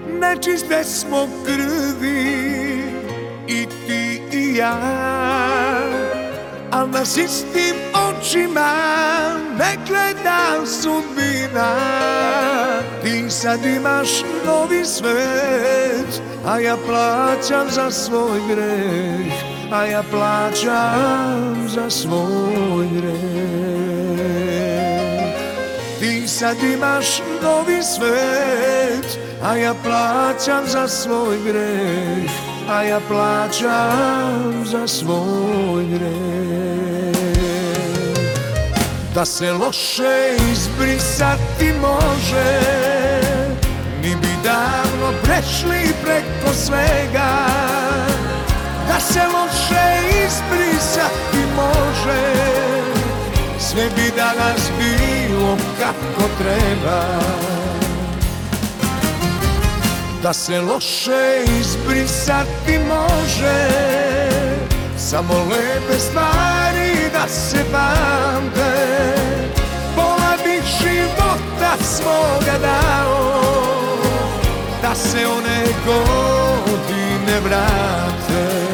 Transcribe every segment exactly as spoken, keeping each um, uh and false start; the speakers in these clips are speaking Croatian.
nečiste smo krvi i ti i ja, al nas istim očima ne gleda sudbina. Ti sad imaš novi svet, a ja plaćam za svoj greh, a ja plaćam za svoj greh. Ti sad imaš novi svet, a ja plaćam za svoj greh, a ja plaćam za svoj greh. Da se loše izbrisati može, mi bi davno prešli preko svega. Da se loše izbrisati može, sve bi danas bilo kako treba. Da se loše izbrisati može, samo lepe stvari da se pamte. Pola bih života svoga dao, da se one godine vrate.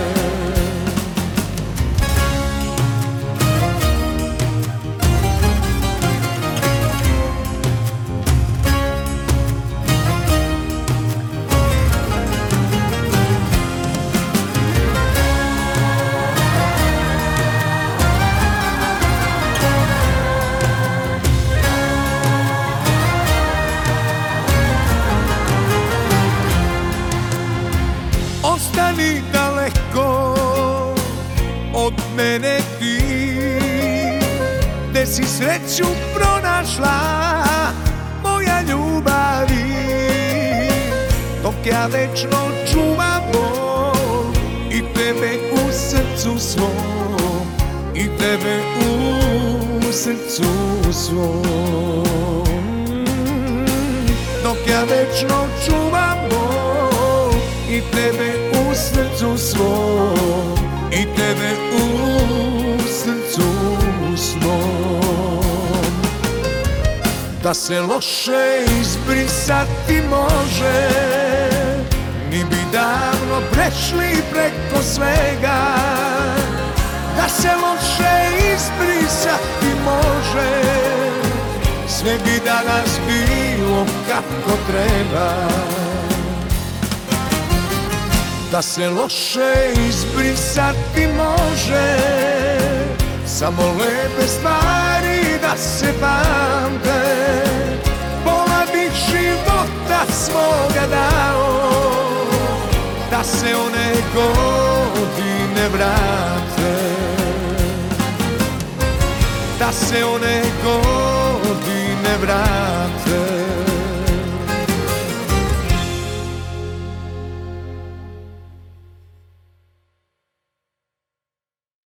Ostani daleko od mene ti, gde si sreću pronašla, moja ljubavi. Dok ja večno čuvam bol i tebe u srcu svom, i tebe u srcu svom. Dok ja večno čuvam bol i tebe u srcu svom, i tebe u srcu svom. Da se loše izbrisati može, mi bi davno prešli preko svega. Da se loše izbrisati može, sve bi danas bilo kako treba. Da se loše izbrisati može, samo lepe stvari da se pamte. Pola bih života svoga dao, da se one godine vrate. Da se one godine vrate.